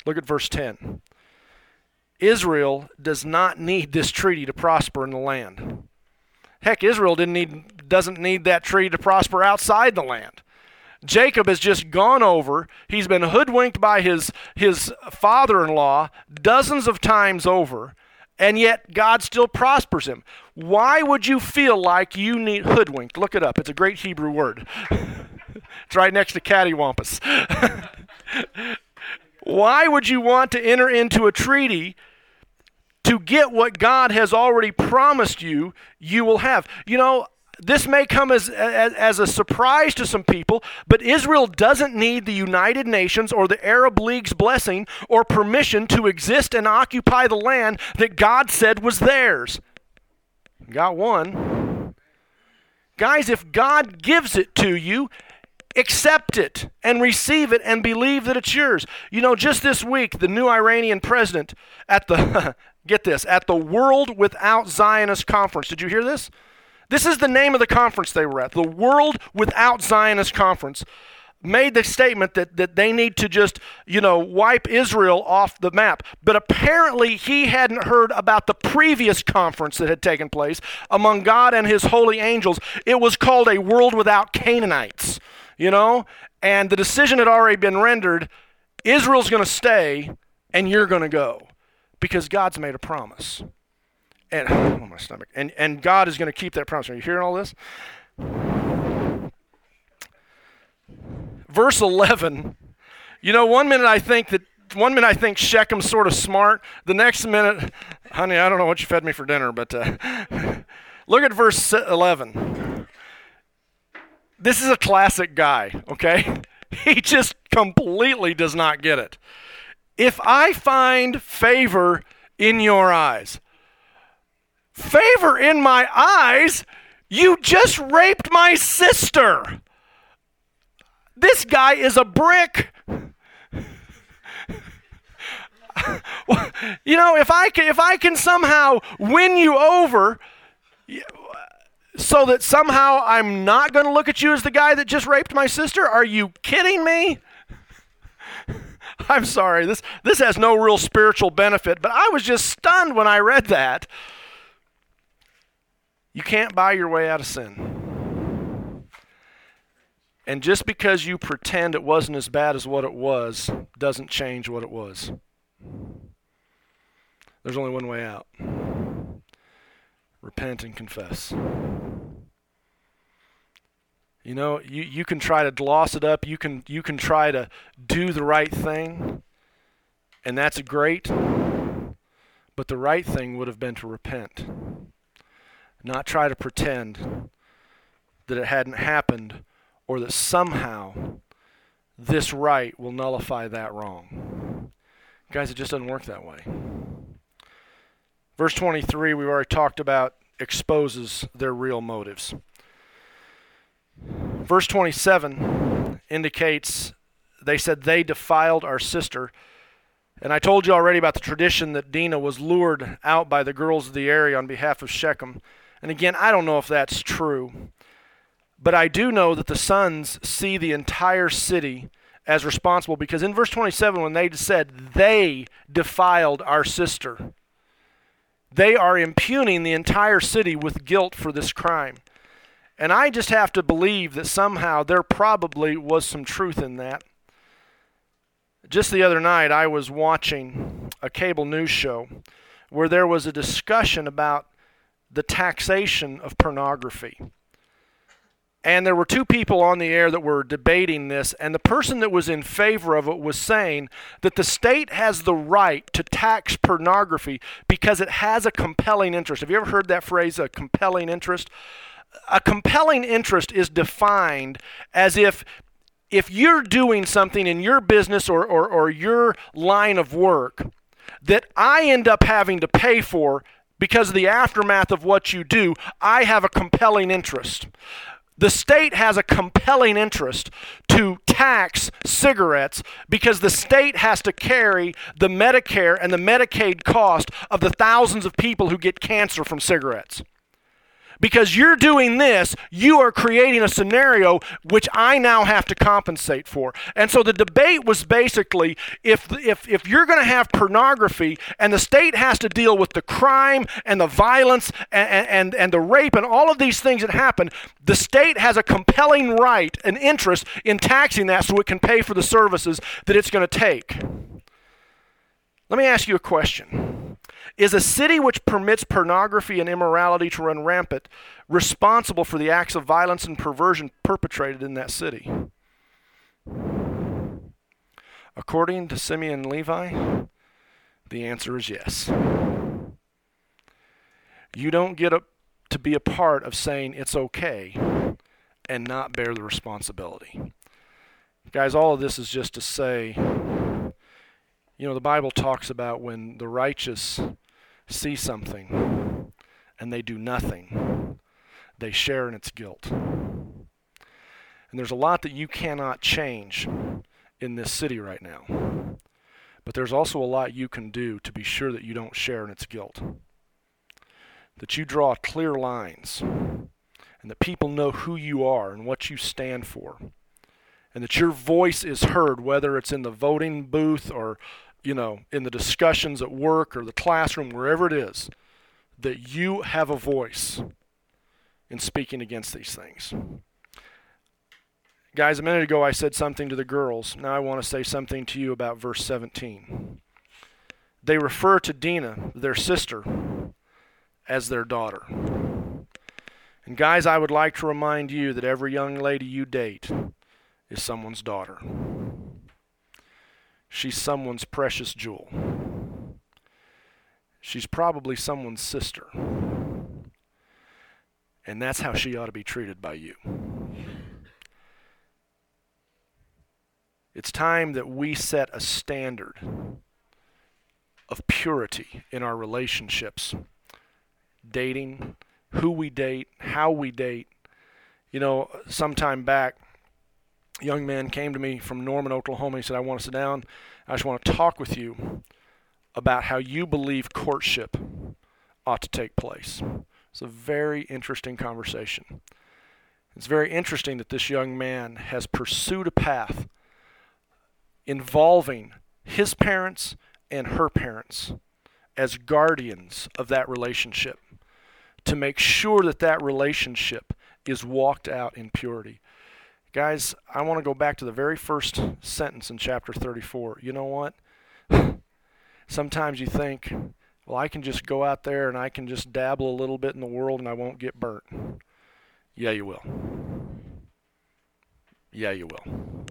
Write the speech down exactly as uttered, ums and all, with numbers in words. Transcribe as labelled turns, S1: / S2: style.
S1: Look at verse ten. Israel does not need this treaty to prosper in the land. Heck, Israel didn't need, doesn't need that treaty to prosper outside the land. Jacob has just gone over. He's been hoodwinked by his, his father-in-law dozens of times over, and yet God still prospers him. Why would you feel like you need hoodwinked? Look it up. It's a great Hebrew word. It's right next to cattywampus. Why would you want to enter into a treaty to get what God has already promised you you will have? You know, this may come as, as, as a surprise to some people, but Israel doesn't need the United Nations or the Arab League's blessing or permission to exist and occupy the land that God said was theirs. Got one. Guys, if God gives it to you, accept it and receive it and believe that it's yours. You know, just this week, the new Iranian president at the, get this, at the World Without Zionist Conference. Did you hear this? This is the name of the conference they were at. The World Without Zionist Conference made the statement that, that they need to just, you know, wipe Israel off the map. But apparently he hadn't heard about the previous conference that had taken place among God and his holy angels. It was called a World Without Canaanites, you know, and the decision had already been rendered. Israel's going to stay and you're going to go because God's made a promise. And oh, my stomach. And and God is going to keep that promise. Are you hearing all this? Verse eleven. You know, one minute I think that one minute I think Shechem's sort of smart. The next minute, honey, I don't know what you fed me for dinner, but uh, look at verse eleven. This is a classic guy, okay? He just completely does not get it. If I find favor in your eyes. Favor in my eyes? You just raped my sister. This guy is a brick. You know, if I can, if I can somehow win you over so that somehow I'm not going to look at you as the guy that just raped my sister, are you kidding me? I'm sorry, this, this has no real spiritual benefit, but I was just stunned when I read that. You can't buy your way out of sin. And just because you pretend it wasn't as bad as what it was doesn't change what it was. There's only one way out. Repent and confess. You know, you, you can try to gloss it up. You can you can try to do the right thing, and that's great. But the right thing would have been to repent. Not try to pretend that it hadn't happened or that somehow this right will nullify that wrong. Guys, it just doesn't work that way. Verse twenty-three, we've already talked about, exposes their real motives. Verse twenty-seven indicates, they said they defiled our sister. And I told you already about the tradition that Dinah was lured out by the girls of the area on behalf of Shechem. And again, I don't know if that's true, but I do know that the sons see the entire city as responsible, because in verse twenty-seven, when they said they defiled our sister, they are impugning the entire city with guilt for this crime. And I just have to believe that somehow there probably was some truth in that. Just the other night, I was watching a cable news show where there was a discussion about the taxation of pornography. And there were two people on the air that were debating this, and the person that was in favor of it was saying that the state has the right to tax pornography because it has a compelling interest. Have you ever heard that phrase, a compelling interest? A compelling interest is defined as if if you're doing something in your business or, or, or your line of work that I end up having to pay for because of the aftermath of what you do, I have a compelling interest. The state has a compelling interest to tax cigarettes because the state has to carry the Medicare and the Medicaid cost of the thousands of people who get cancer from cigarettes. Because you're doing this, you are creating a scenario which I now have to compensate for. And so the debate was basically, if if if you're going to have pornography and the state has to deal with the crime and the violence and, and, and the rape and all of these things that happen, the state has a compelling right and interest in taxing that so it can pay for the services that it's going to take. Let me ask you a question. Is a city which permits pornography and immorality to run rampant responsible for the acts of violence and perversion perpetrated in that city? According to Simeon Levi, the answer is yes. You don't get a, to be a part of saying it's okay and not bear the responsibility. Guys, all of this is just to say, you know, the Bible talks about when the righteous see something and they do nothing, they share in its guilt. And there's a lot that you cannot change in this city right now. But there's also a lot you can do to be sure that you don't share in its guilt. That you draw clear lines and that people know who you are and what you stand for. And that your voice is heard, whether it's in the voting booth or, you know, in the discussions at work or the classroom, wherever it is, that you have a voice in speaking against these things. Guys, a minute ago I said something to the girls. Now I want to say something to you about verse seventeen. They refer to Dinah, their sister, as their daughter. And guys, I would like to remind you that every young lady you date is someone's daughter. She's someone's precious jewel. She's probably someone's sister. And that's how she ought to be treated by you. It's time that we set a standard of purity in our relationships. Dating, who we date, how we date. You know, sometime back, a young man came to me from Norman, Oklahoma. He said, I want to sit down. I just want to talk with you about how you believe courtship ought to take place. It's a very interesting conversation. It's very interesting that this young man has pursued a path involving his parents and her parents as guardians of that relationship to make sure that that relationship is walked out in purity. Guys, I want to go back to the very first sentence in chapter thirty-four. You know what? Sometimes you think, well, I can just go out there and I can just dabble a little bit in the world and I won't get burnt. Yeah, you will. Yeah, you will.